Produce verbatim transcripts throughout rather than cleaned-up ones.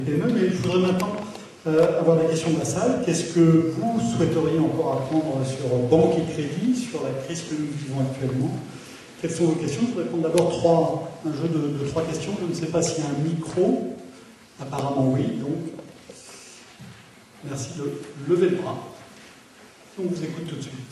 Mais je voudrais maintenant euh, avoir des questions de la salle. Qu'est-ce que vous souhaiteriez encore apprendre sur banque et crédit, sur la crise que nous vivons actuellement? Quelles sont vos questions? Je voudrais prendre d'abord trois, un jeu de, de trois questions. Je ne sais pas s'il y a un micro. Apparemment oui, donc merci de lever le bras. On vous écoute tout de suite.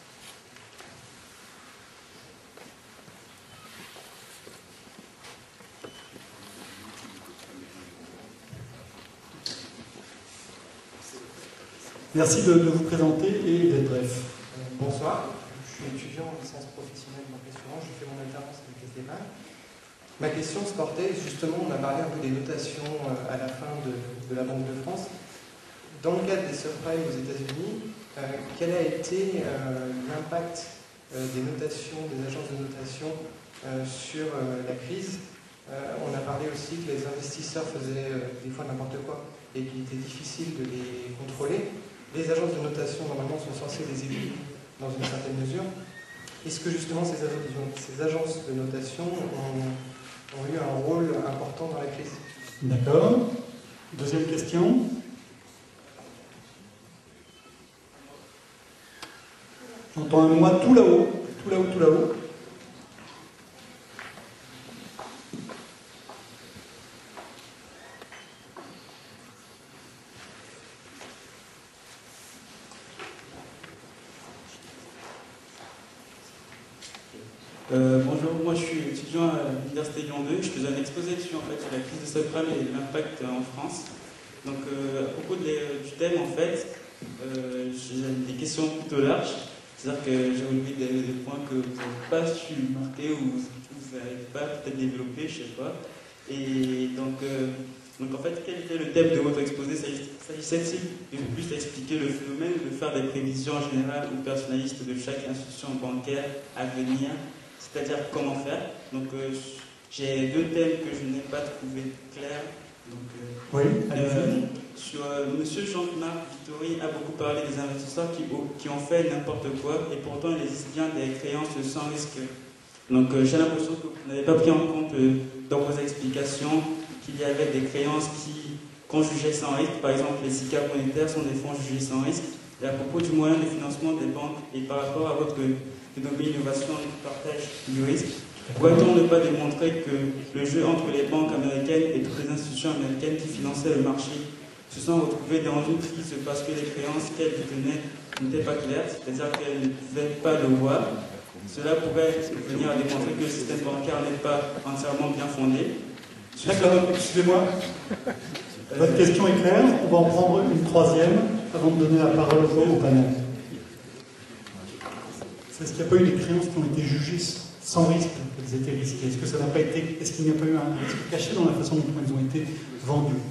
Merci de, de vous présenter et d'être bref. Euh, bonsoir, je suis étudiant en licence professionnelle de l'impression, je fais mon alternance avec S D M A. Ma question se portait, justement, on a parlé un peu des notations à la fin de, de la Banque de France. Dans le cadre des subprimes aux États-Unis, euh, quel a été euh, l'impact euh, des notations, des agences de notation euh, sur euh, la crise? euh, On a parlé aussi que les investisseurs faisaient euh, des fois n'importe quoi et qu'il était difficile de les contrôler. Les agences de notation, normalement, sont censées les aider dans une certaine mesure. Est-ce que justement ces agences, ces agences de notation ont, ont eu un rôle important dans la crise? D'accord. Deuxième question. J'entends un moi tout là-haut, tout là-haut, tout là-haut. Euh, bonjour, moi je suis étudiant à l'Université Lyon deux, je faisais un exposé dessus en fait sur la crise de subprime et l'impact en France. Donc euh, à propos de les, du thème en fait, euh, j'ai des questions plutôt larges, c'est-à-dire que j'ai relevé des, des points que vous n'avez pas su marquer ou que vous n'avez pas peut-être développé, je sais pas. Et donc, euh, donc en fait, quel était le thème de votre exposé? S'agissait-il de plus expliquer le phénomène ou de faire des prévisions générales ou personnalistes de chaque institution bancaire à venir? C'est-à-dire comment faire. Donc euh, j'ai deux thèmes que je n'ai pas trouvé clairs. Donc, euh, oui, euh, sur euh, Monsieur Jean-Marc Vittori a beaucoup parlé des investisseurs qui, qui ont fait n'importe quoi et pourtant il existe bien des créances sans risque. Donc euh, j'ai l'impression que vous n'avez pas pris en compte euh, dans vos explications qu'il y avait des créances qui qu'on jugeait sans risque. Par exemple, les S I C A monétaires sont des fonds jugés sans risque. Et à propos du moyen de financement des banques et par rapport à votre phénomène innovation et partage du risque, pourrait-on ne pas démontrer que le jeu entre les banques américaines et toutes les institutions américaines qui finançaient le marché se sont retrouvées dans une crise parce que les créances qu'elles détenaient n'étaient pas claires, c'est-à-dire qu'elles ne pouvaient pas le voir. Cela pourrait venir à démontrer que le système bancaire n'est pas entièrement bien fondé. D'accord, excusez-moi. Votre question est claire, on va en prendre une troisième avant de donner la parole au panel. Est-ce qu'il n'y a pas eu des créances qui ont été jugées sans risque, qu'elles étaient risquées? Est-ce que ça n'a pas été, est-ce qu'il n'y a pas eu un risque caché dans la façon dont elles ont été vendues?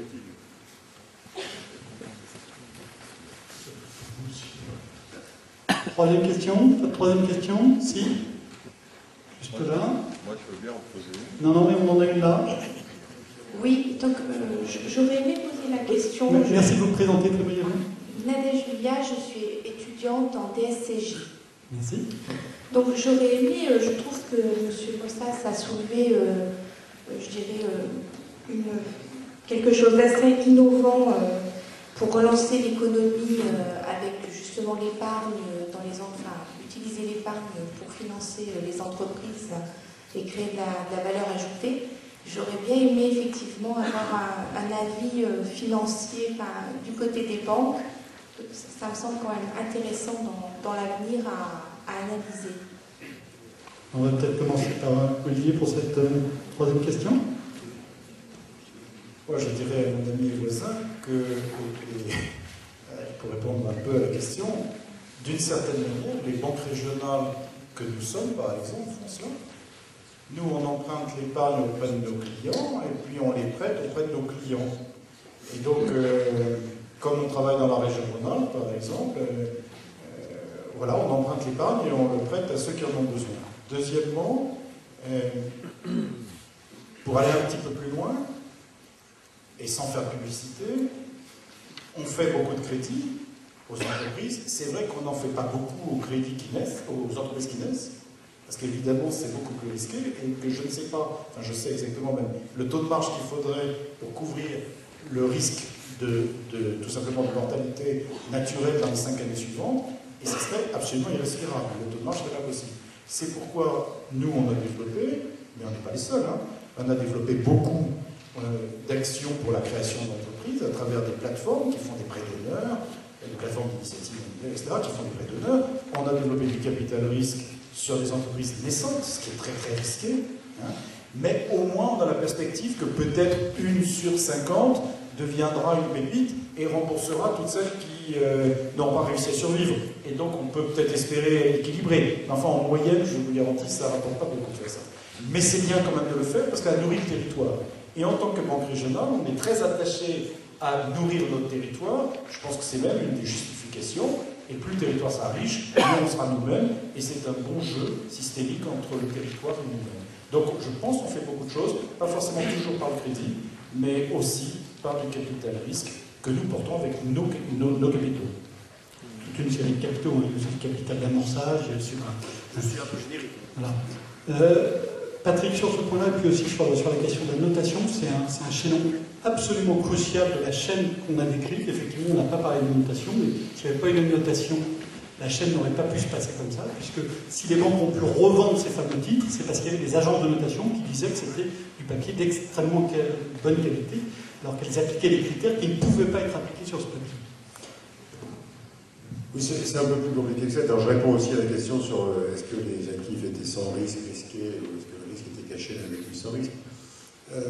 Troisième question? Pas de troisième question? Si? Juste là? Moi, je veux bien en poser une. Non, non, mais on en a une là. Oui, donc euh, j'aurais aimé poser la question. Merci de vous présenter très brièvement. Nadège Julia, je suis étudiante en D S C J. Merci. Donc j'aurais aimé, euh, je trouve que M. Mossas a soulevé, euh, euh, je dirais, euh, une, quelque chose d'assez innovant euh, pour relancer l'économie euh, avec justement l'épargne dans les enfin, utiliser l'épargne pour financer euh, les entreprises et créer de la, de la valeur ajoutée. J'aurais bien aimé effectivement avoir un, un avis euh, financier enfin, du côté des banques. Ça, ça me semble quand même intéressant dans, dans l'avenir à, à analyser. On va peut-être commencer par Olivier pour cette euh, troisième question. Moi, je dirais à mon ami et voisin que, que, pour répondre un peu à la question, d'une certaine manière, les banques régionales que nous sommes, par exemple, font cela. Nous, on emprunte l'épargne auprès de nos clients et puis on les prête auprès de nos clients. Et donc, euh, comme on travaille dans la région Rhône-Alpes, par exemple, euh, euh, voilà, on emprunte l'épargne et on le prête à ceux qui en ont besoin. Deuxièmement, euh, pour aller un petit peu plus loin, et sans faire publicité, on fait beaucoup de crédits aux entreprises. C'est vrai qu'on n'en fait pas beaucoup aux crédits qui naissent, aux entreprises qui naissent, parce qu'évidemment c'est beaucoup plus risqué et que je ne sais pas, enfin je sais exactement même le taux de marge qu'il faudrait pour couvrir le risque de, de tout simplement de mortalité naturelle dans les cinq années suivantes, et ce serait absolument irrespirable. Le taux de marge serait pas possible. C'est pourquoi nous, on a développé, mais on n'est pas les seuls, hein, on a développé beaucoup euh, d'actions pour la création d'entreprises à travers des plateformes qui font des prêts d'honneur, des plateformes d'initiative individuelle, et cetera, qui font des prêts d'honneur. On a développé du capital risque sur des entreprises naissantes, ce qui est très très risqué. Hein. Mais au moins, on a la perspective que peut-être une sur cinquante deviendra une pépite et remboursera toutes celles qui euh, n'ont pas réussi à survivre. Et donc, on peut peut-être espérer équilibrer. Mais enfin, en moyenne, je vous garantis, ça ne rapporte pas beaucoup de faire ça. Mais c'est bien quand même de le faire parce qu'elle nourrit le territoire. Et en tant que banque régionale, on est très attaché à nourrir notre territoire. Je pense que c'est même une des justifications. Et plus le territoire sera riche, plus on sera nous-mêmes. Et c'est un bon jeu systémique entre le territoire et nous-mêmes. Donc je pense qu'on fait beaucoup de choses, pas forcément toujours par le crédit, mais aussi par du capital risque que nous portons avec nos, nos, nos capitaux. Toute une série de capitaux, hein, le capital d'amorçage, et cetera. Je suis un peu générique. Voilà. Euh, Patrick, sur ce point-là, et puis aussi sur, sur la question de la notation, c'est un, un chaînon absolument crucial de la chaîne qu'on a décrite. Effectivement, on n'a pas parlé de notation, mais s'il n'y avait pas eu de notation, la chaîne n'aurait pas pu se passer comme ça, puisque si les banques ont pu revendre ces fameux titres, c'est parce qu'il y avait des agences de notation qui disaient que c'était du papier d'extrêmement bonne qualité, alors qu'elles appliquaient des critères qui ne pouvaient pas être appliqués sur ce papier. Oui, c'est un peu plus compliqué que ça. Alors, je réponds aussi à la question sur euh, est-ce que les actifs étaient sans risque, risqués, ou est-ce que le risque était caché dans les actifs sans risque. Euh,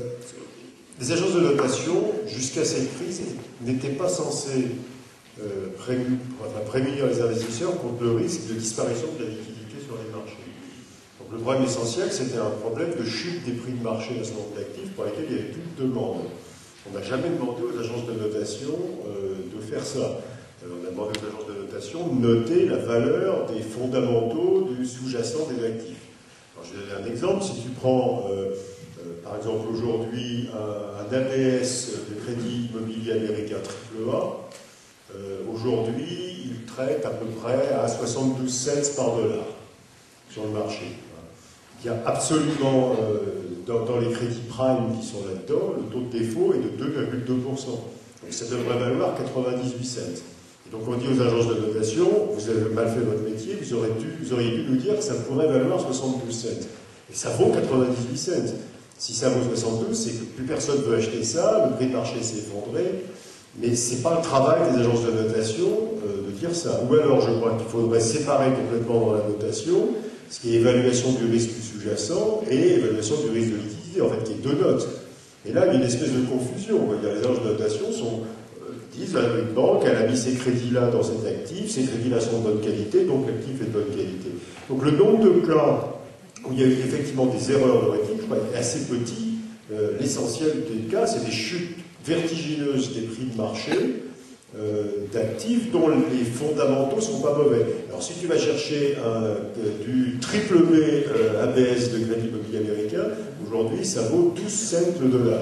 les agences de notation, jusqu'à cette crise, n'étaient pas censées euh, prému, enfin, prémunir les investisseurs contre le risque de disparition de la liquidité sur les marchés. Donc, le problème essentiel, c'était un problème de chute des prix de marché d'un certain nombre d'actifs pour lesquels il n'y avait plus de demande. On n'a jamais demandé aux agences de notation euh, de faire ça. On a demandé aux agences de notation de noter la valeur des fondamentaux du sous-jacent des actifs. Alors, je vais donner un exemple. Si tu prends, euh, euh, par exemple, aujourd'hui, un, un A B S de crédit immobilier américain triple A, euh, aujourd'hui, il traite à peu près à soixante-douze cents par dollar sur le marché. Il y a absolument, euh, dans, dans les crédits prime qui sont là-dedans, le taux de défaut est de deux virgule deux pour cent. Donc ça devrait valoir quatre-vingt-dix-huit cents. Donc on dit aux agences de notation, vous avez mal fait votre métier, vous, aurez dû, vous auriez dû nous dire que ça pourrait valoir soixante-douze cents. Et ça vaut quatre-vingt-dix-huit cents. Si ça vaut soixante-douze, c'est que plus personne ne veut acheter ça, le prix de marché s'est effondré, mais ce n'est pas le travail des agences de notation euh, de dire ça. Ou alors je crois qu'il faudrait séparer complètement dans la notation ce qui est évaluation du risque sous-jacent et évaluation du risque de liquidité, en fait, qui est deux notes. Et là, il y a une espèce de confusion. Les agences de notation sont... disent à une banque, elle a mis ces crédits-là dans cet actif, ces crédits-là sont de bonne qualité, donc l'actif est de bonne qualité. Donc le nombre de cas où il y a eu effectivement des erreurs de rating, je crois, est assez petit. Euh, L'essentiel des cas, c'est des chutes vertigineuses des prix de marché euh, d'actifs dont les fondamentaux ne sont pas mauvais. Alors si tu vas chercher un, euh, du triple B euh, A B S de crédit immobilier américain, aujourd'hui ça vaut douze cents le dollar.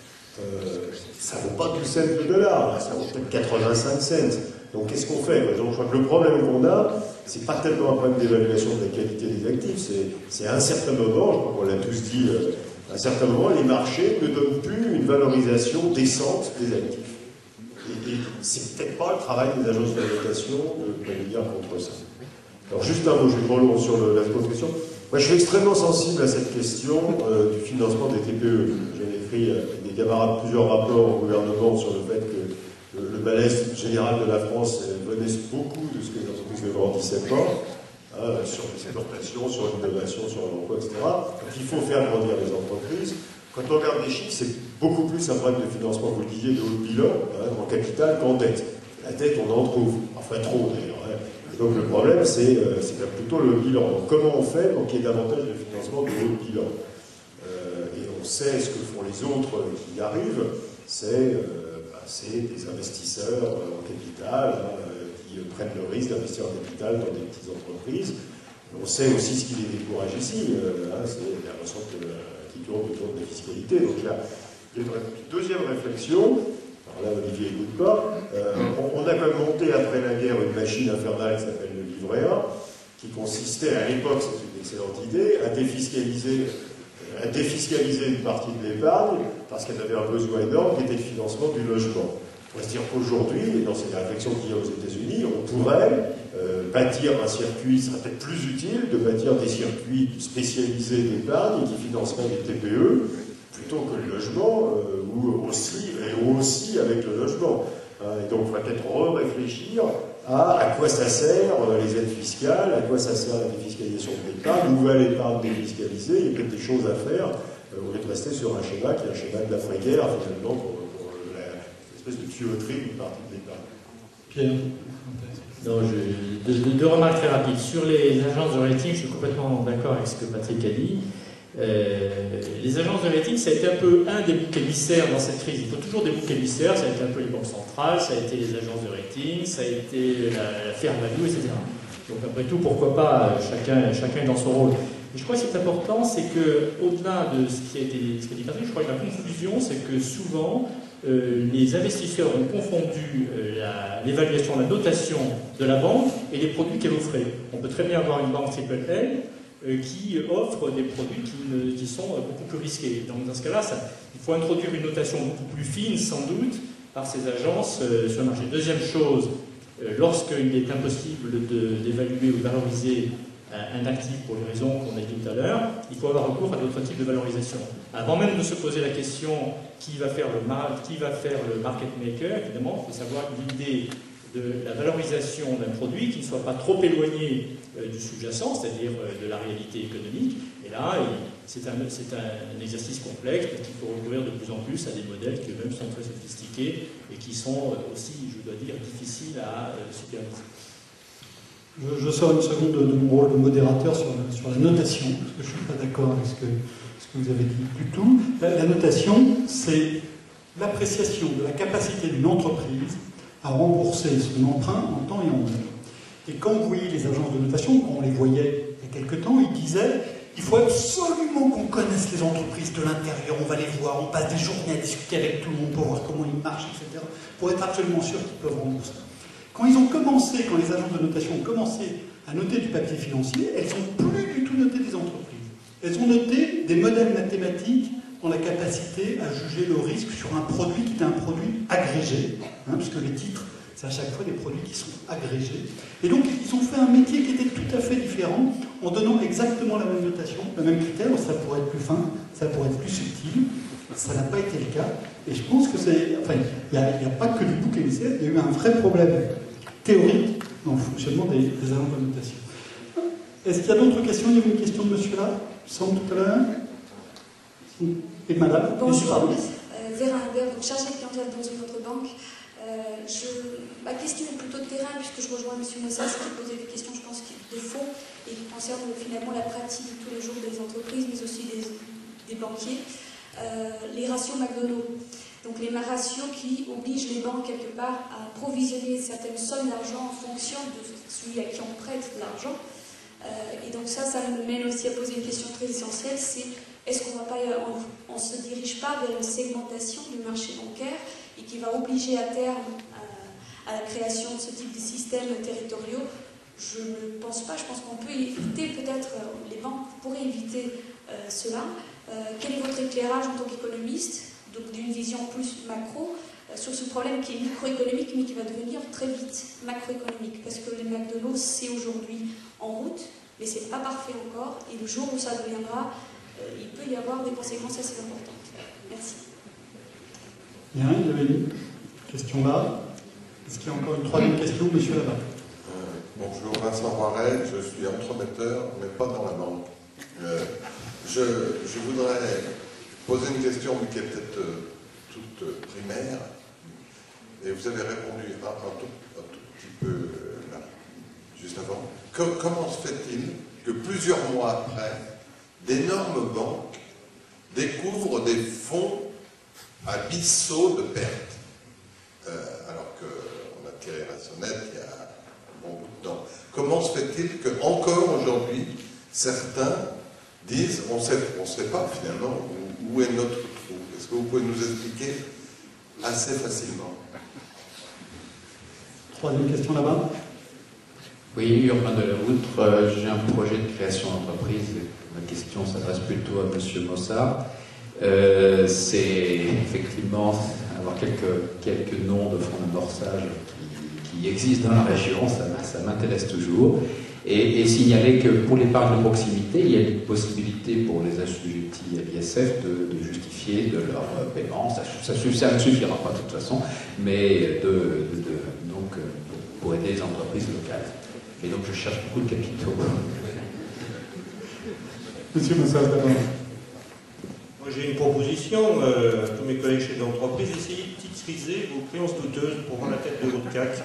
Euh, ça ne vaut pas douze cents le dollar, là, ça vaut peut-être quatre-vingt-cinq cents. Donc qu'est-ce qu'on fait? Donc, je crois que le problème qu'on a, c'est pas tellement un problème d'évaluation de la qualité des actifs, c'est à un certain moment, je crois qu'on l'a tous dit, euh, à un certain moment, les marchés ne donnent plus une valorisation décente des actifs. Et, et c'est peut-être pas le travail des agences de notation de prévenir contre ça. Alors juste un mot, je vais pas long sur le, la question. Moi, je suis extrêmement sensible à cette question euh, du financement des T P E. J'ai écrit euh, avec des camarades plusieurs rapports au gouvernement sur le fait que le, le malaise général de la France euh, venait beaucoup de ce que les entreprises ne grandissaient pas, hein, sur les exportations, sur l'innovation, sur l'emploi, et cetera. Donc il faut faire grandir les entreprises. Quand on regarde les chiffres, c'est beaucoup plus un problème de financement, vous le disiez, de haut bilan, hein, en capital qu'en dette. La dette, on en trouve, enfin trop d'ailleurs. Hein. Donc le problème, c'est euh, plutôt le bilan. Donc, comment on fait pour qu'il y ait davantage de financement de haut bilan euh, Et on sait ce que font les autres qui y arrivent, c'est euh, bah, des investisseurs euh, en capital hein, qui euh, prennent le risque d'investir en capital dans des petites entreprises. On sait aussi ce qui les décourage ici, euh, hein, c'est la ressource qui tourne autour de la fiscalité. Donc là, il y a une deuxième réflexion. Alors là, Olivier n'écoute pas. Euh, on, on a quand même monté après la guerre une machine infernale qui s'appelle le livret A, qui consistait, à l'époque, c'est une excellente idée, à défiscaliser a défiscalisé une partie de l'épargne parce qu'elle avait un besoin énorme qui était le financement du logement. On va se dire qu'aujourd'hui, et dans cette réflexion qu'il y a aux États-Unis, on pourrait euh, bâtir un circuit, ce serait peut-être plus utile de bâtir des circuits spécialisés d'épargne qui financeraient des T P E plutôt que le logement, euh, ou aussi, et aussi avec le logement. Hein, et donc, il faudrait peut-être réfléchir à à quoi ça sert euh, les aides fiscales, à quoi ça sert la défiscalisation de l'épargne, où va l'épargne défiscalisée, il y a peut-être des choses à faire, euh, au lieu de rester sur un schéma qui est un schéma de l'après-guerre, finalement, pour, pour la, l'espèce de tuyauterie d'une partie de l'épargne. Pierre. Non, je, deux, deux remarques très rapides. Sur les agences de rating, je suis complètement d'accord avec ce que Patrick a dit. Euh, les agences de rating, ça a été un peu un des boucs émissaires dans cette crise. Il faut toujours des boucs émissaires, ça a été un peu les banques centrales, ça a été les agences de rating, ça a été la, la fair value, et cetera. Donc après tout, pourquoi pas, chacun, chacun est dans son rôle. Et je crois que ce qui est important, c'est qu'au-delà de ce qui a été ce qu'a dit Patrick, je crois que la confusion, c'est que souvent, euh, les investisseurs ont confondu euh, l'évaluation, la, la notation de la banque et les produits qu'elle offrait. On peut très bien avoir une banque triple L qui offre des produits qui, ne, qui sont beaucoup plus risqués. Donc dans ce cas-là, ça, il faut introduire une notation beaucoup plus fine, sans doute, par ces agences euh, sur le marché. Deuxième chose, euh, lorsqu'il est impossible d'évaluer ou de valoriser un, un actif pour les raisons qu'on a dit tout à l'heure, il faut avoir recours à d'autres types de valorisation. Avant même de se poser la question qui va faire le, mar qui va faire le market maker, évidemment, il faut savoir l'idée de la valorisation d'un produit qui ne soit pas trop éloigné euh, du sous-jacent, c'est-à-dire euh, de la réalité économique. Et là, c'est un, un, un exercice complexe parce qu'il faut recourir de plus en plus à des modèles qui eux-mêmes sont très sophistiqués et qui sont euh, aussi, je dois dire, difficiles à euh, superviser. Je, je sors une seconde de, de mon rôle de modérateur sur la, sur la notation, parce que je ne suis pas d'accord avec ce que, ce que vous avez dit du tout. La, la notation, c'est l'appréciation de la capacité d'une entreprise à rembourser son emprunt en temps et en heure. Et quand vous voyez les agences de notation, quand on les voyait il y a quelque temps, ils disaient il faut absolument qu'on connaisse les entreprises de l'intérieur, on va les voir, on passe des journées à discuter avec tout le monde pour voir comment ils marchent, et cetera, pour être absolument sûr qu'ils peuvent rembourser. Quand ils ont commencé, quand les agences de notation ont commencé à noter du papier financier, elles n'ont plus du tout noté des entreprises. Elles ont noté des modèles mathématiques dans la capacité à juger le risque sur un produit qui est un produit agrégé, hein, puisque les titres, c'est à chaque fois des produits qui sont agrégés. Et donc, ils ont fait un métier qui était tout à fait différent, en donnant exactement la même notation, le même critère, ça pourrait être plus fin, ça pourrait être plus subtil, ça n'a pas été le cas, et je pense que c'est... Enfin, il n'y a, a pas que du bouc émissaire, il y a eu un vrai problème théorique dans le fonctionnement des, des agences de notation. Est-ce qu'il y a d'autres questions? Il y avait une question de monsieur là, sans tout à l'heure. Et madame, bonjour, euh, Vera Imbert, donc chargée de clientèle dans une autre banque. Euh, je, ma question est plutôt de terrain, puisque je rejoins M. Mossas qui posait des questions, je pense, de fond, et qui concernent finalement la pratique de tous les jours des entreprises, mais aussi des, des banquiers. Euh, les ratios McDonald's. Donc les ratios qui obligent les banques, quelque part, à provisionner certaines sommes d'argent en fonction de celui à qui on prête de l'argent. Euh, et donc ça, ça me mène aussi à poser une question très essentielle, c'est est-ce qu'on va pas, on ne se dirige pas vers une segmentation du marché bancaire et qui va obliger à terme à, à la création de ce type de systèmes territoriaux? Je ne pense pas, je pense qu'on peut éviter, peut-être, les banques pourraient éviter euh, cela. Euh, quel est votre éclairage en tant qu'économiste, donc d'une vision plus macro, euh, sur ce problème qui est microéconomique, mais qui va devenir très vite macroéconomique? Parce que les McDonald's, c'est aujourd'hui en route, mais ce n'est pas parfait encore, et le jour où ça deviendra, euh, il peut y avoir des conséquences assez importantes. Merci. Bien, il y avait une question là. Est-ce qu'il y a encore une troisième question, monsieur là-bas? euh, Bonjour, Vincent Roiret, je suis entremetteur, mais pas dans la banque. Euh, je, je voudrais poser une question, mais qui est peut-être euh, toute euh, primaire, et vous avez répondu un, un, tout, un tout petit peu euh, là, juste avant. Que, comment se fait-il que plusieurs mois après, d'énormes banques découvrent des fonds abyssaux de pertes, euh, alors qu'on a tiré la sonnette il y a un bon bout de temps? Comment se fait-il qu'encore aujourd'hui, certains disent on sait, on ne sait pas finalement où, où est notre trou? Est-ce que vous pouvez nous expliquer assez facilement? Troisième question là-bas. Oui, Urbain de la Outre, euh, j'ai un projet de création d'entreprise, Ma question s'adresse plutôt à Monsieur Mossart. Euh, c'est effectivement avoir quelques, quelques noms de fonds d'amorçage qui, qui existent dans la région, ça, ça m'intéresse toujours. Et, et signaler que pour l'épargne de proximité, il y a une possibilité pour les assujettis à l'I S F de, de justifier de leur paiement. Ça, ça, ça ne suffira pas de toute façon, mais de, de, de, donc, pour aider les entreprises locales. Et donc je cherche beaucoup de capitaux. Monsieur Mossart, d'abord. Moi j'ai une proposition euh, à tous mes collègues chefs d'entreprise, essayez de titriser vos créances douteuses pour rendre la tête de votre C A C.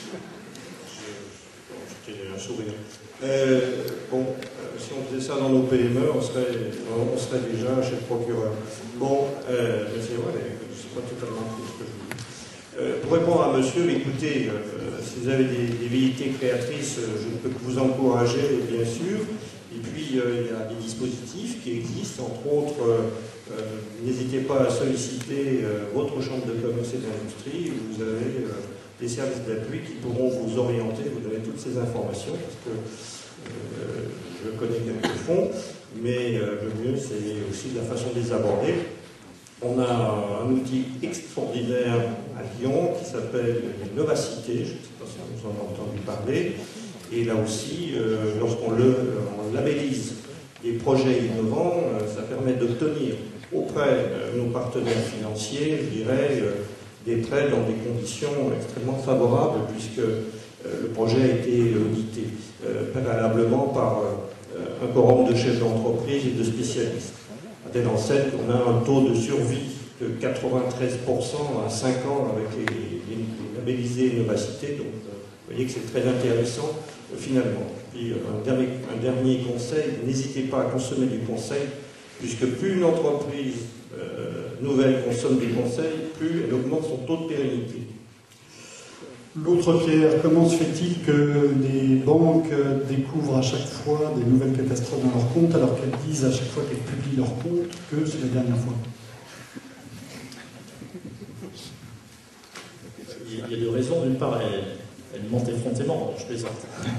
J'ai un sourire. Euh, bon, euh, si on faisait ça dans nos P M E, on serait, on serait déjà chez le procureur. Bon, euh, c'est vrai, c'est pas totalement tout ce que je dis. Euh, pour répondre à monsieur, écoutez, euh, si vous avez des, des velléités créatrices, je ne peux que vous encourager, bien sûr. Et puis, euh, il y a des dispositifs qui existent, entre autres, euh, euh, n'hésitez pas à solliciter euh, votre chambre de commerce et d'industrie, où vous avez euh, des services d'appui qui pourront vous orienter, vous donner toutes ces informations, parce que euh, je connais quelques fonds, mais euh, le mieux, c'est aussi la façon de les aborder. On a un outil extraordinaire à Lyon qui s'appelle Novacité, je ne sais pas si vous en avez entendu parler, et là aussi, euh, lorsqu'on le, on labellise des projets innovants, euh, ça permet d'obtenir auprès de nos partenaires financiers, je dirais, euh, des prêts dans des conditions extrêmement favorables, puisque euh, le projet a été audité euh, préalablement par euh, un quorum de chefs d'entreprise et de spécialistes. À telle enseigne qu'on a un taux de survie de quatre-vingt-treize pour cent à cinq ans avec les, les, les labellisés Novacité, donc euh, vous voyez que c'est très intéressant euh, finalement. Puis euh, un, dernier, un dernier conseil, n'hésitez pas à consommer du conseil, puisque plus une entreprise euh, nouvelle consomme du conseil, plus elle augmente son taux de pérennité. L'autre Pierre, comment se fait-il que les banques découvrent à chaque fois des nouvelles catastrophes dans leurs comptes alors qu'elles disent à chaque fois qu'elles publient leurs comptes que c'est la dernière fois? Il y a deux raisons. D'une part, elles, elles mentent effrontément, je plaisante.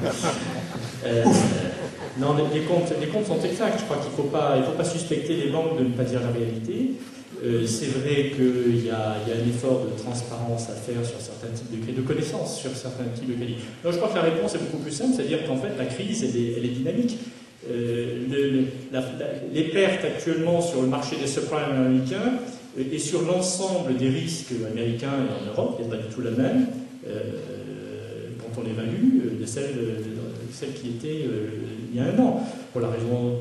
euh, non, les, les, comptes, les comptes sont exacts. Je crois qu'il ne faut pas, il faut pas suspecter les banques de ne pas dire la réalité. Euh, c'est vrai qu'il y, y a un effort de transparence à faire sur certains types de crédits, de connaissances sur certains types de crédits. Donc je crois que la réponse est beaucoup plus simple, c'est-à-dire qu'en fait la crise elle est, elle est dynamique. Euh, le, le, la, la, les pertes actuellement sur le marché des subprimes américains euh, et sur l'ensemble des risques américains et en Europe n'est pas du tout la même euh, quand on évalue euh, de celle, de, de celle qui était euh, il y a un an. Pour la raison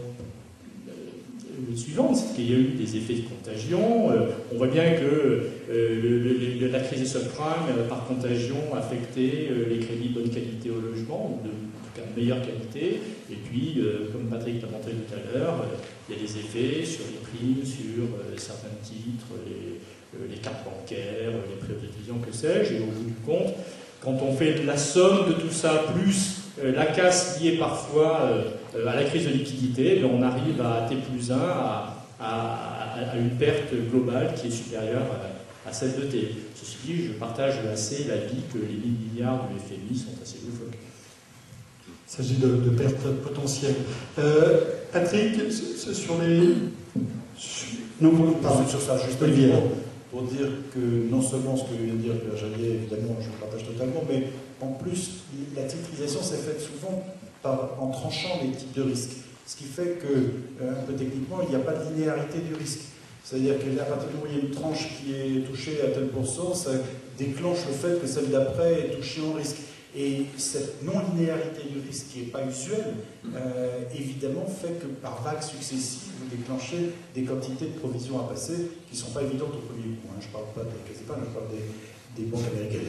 suivante, c'est qu'il y a eu des effets de contagion. Euh, on voit bien que euh, le, le, la crise des subprimes, euh, par contagion, a affecté euh, les crédits de bonne qualité au logement, ou de, en tout cas de meilleure qualité. Et puis, euh, comme Patrick l'a montré tout à l'heure, euh, il y a des effets sur les primes, sur euh, certains titres, les, euh, les cartes bancaires, les privatisations, que sais-je. Et au bout du compte, quand on fait la somme de tout ça, plus euh, la casse liée parfois euh, à la crise de liquidité, on arrive à T plus un, à, à, à une perte globale qui est supérieure à, à celle de T. Ceci dit, je partage assez l'avis que les mille milliards du F M I sont assez loufoques. Il s'agit de, de pertes potentielles. Euh, Patrick, sur les... Non, pardon, sur ça, juste Olivier. Pour dire que non seulement ce que vient de dire Pierre Jallier, évidemment, je le partage totalement, mais en plus, la titrisation s'est faite souvent par, en tranchant les types de risques. Ce qui fait que, euh, un peu techniquement, il n'y a pas de linéarité du risque. C'est-à-dire qu'à partir du moment où il y a une tranche qui est touchée à tel pourcent, ça déclenche le fait que celle d'après est touchée en risque. Et cette non-linéarité du risque, qui n'est pas usuelle, euh, évidemment fait que par vagues successives, vous déclenchez des quantités de provisions à passer qui ne sont pas évidentes au premier coup. Hein. Je ne parle pas des Casepan, je parle des, des banques américaines.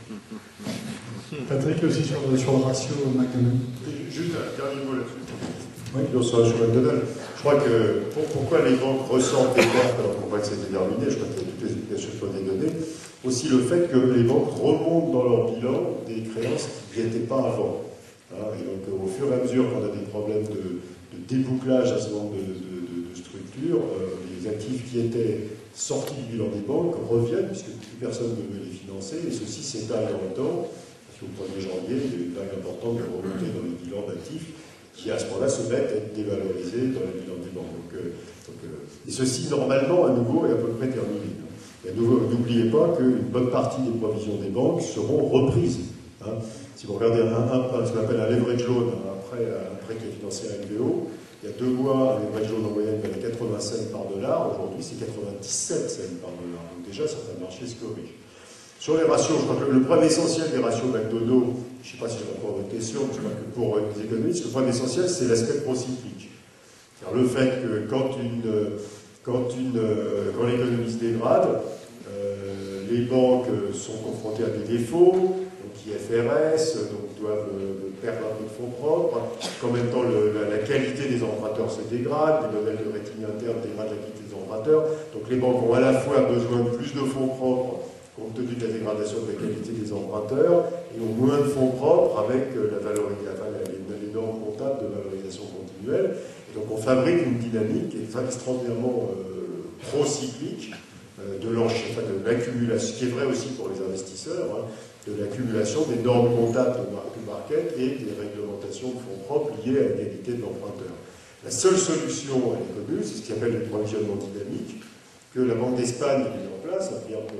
Hein. Patrick, aussi sur le, sur le ratio McDonald's. Juste un dernier mot là-dessus. Oui, sur le ratio McDonald's. Je crois que pour, pourquoi les banques ressentent des pertes alors qu'on voit que c'est déterminé, je crois qu'il y a toutes les explications des données. Aussi le fait que les banques remontent dans leur bilan des créances qui n'y étaient pas avant. Hein, et donc au fur et à mesure qu'on a des problèmes de, de débouclage à ce moment de, de, de, de structure, euh, les actifs qui étaient sortis du bilan des banques reviennent puisque plus personne ne veut les financer et ceci s'étale dans le temps. Parce qu'au premier janvier, il y a eu une vague importante de remontée dans les bilans d'actifs qui à ce moment-là se mettent à être dévalorisés dans les bilans des banques. Donc, euh, donc, euh, et ceci, normalement, à nouveau, est à peu près terminé. Et à nouveau, n'oubliez pas qu'une bonne partie des provisions des banques seront reprises. Hein. Si vous regardez un, un, un, ce qu'on appelle un leverage loan, un prêt, un prêt qui est financé à L B O, il y a deux mois, un leverage loan en moyenne valait quatre-vingts cents par dollar, aujourd'hui c'est quatre-vingt-dix-sept cents par dollar. Donc déjà, certains marchés se corrigent. Sur les ratios, je crois que le problème essentiel des ratios McDonald's, je ne sais pas si je réponds à votre question, je crois que pour les économistes, le problème essentiel, c'est l'aspect procyclique. Car le fait que quand, une, quand, une, quand l'économie se dégrade, euh, les banques sont confrontées à des défauts, donc I F R S, donc doivent perdre un peu de fonds propres, qu'en même temps le, la, la qualité des emprunteurs se dégrade, les modèles de rating interne dégradent la qualité des emprunteurs, donc les banques ont à la fois besoin de plus de fonds propres compte tenu de la dégradation de la qualité des emprunteurs, et ont moins de fonds propres avec la valorisation, enfin, les normes comptables de valorisation continuelle. Et donc on fabrique une dynamique extraordinairement euh, pro-cyclique euh, de l'accumulation, ce qui est vrai aussi pour les investisseurs, hein, de l'accumulation des normes comptables de market et des réglementations de fonds propres liées à la qualité de l'emprunteur. La seule solution, elle est connue, c'est ce qu'on appelle le provisionnement dynamique, que la Banque d'Espagne a mis en place,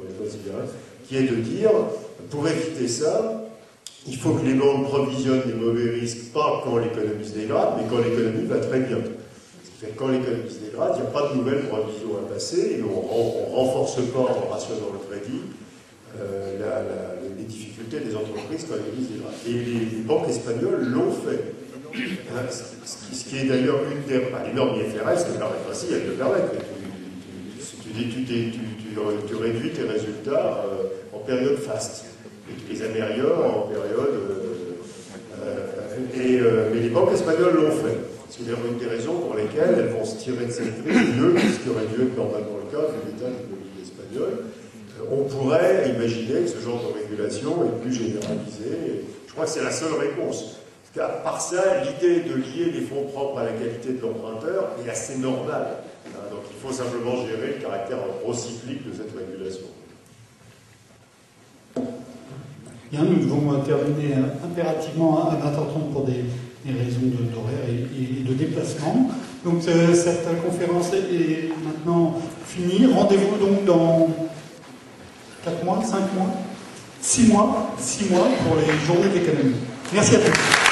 qui est de dire, pour éviter ça, il faut que les banques provisionnent les mauvais risques, pas quand l'économie se dégrade, mais quand l'économie va très bien. Ce qui fait que quand l'économie se dégrade, il n'y a pas de nouvelles provisions à passer, et on ne renforce pas en rationnant le crédit euh, la, la, les difficultés des entreprises quand l'économie se dégrade. Et les, les banques espagnoles l'ont fait. Ce qui, ce qui est d'ailleurs une des... Bah, les normes I F R S, le permettent aussi, elles le permettent. Tu, tu, tu, tu, tu réduis tes résultats euh, en période faste. Et tu les améliores en période... Euh, euh, et, euh, mais les banques espagnoles l'ont fait. C'est d'ailleurs une des raisons pour lesquelles elles vont se tirer de cette crise mieux que ce qui aurait dû être normalement le cas de l'état de l'économie espagnole. Euh, on pourrait imaginer que ce genre de régulation est plus généralisée. Et je crois que c'est la seule réponse. Parce qu'à part ça, l'idée de lier les fonds propres à la qualité de l'emprunteur est assez normale. Donc il faut simplement gérer le caractère procyclique de cette régulation. Bien, nous devons terminer impérativement à vingt heures trente pour des, des raisons d'horaire et, et de déplacement. Donc euh, cette conférence est maintenant finie. Rendez-vous donc dans quatre mois, cinq mois, six mois, six mois pour les journées d'économie. Merci à tous.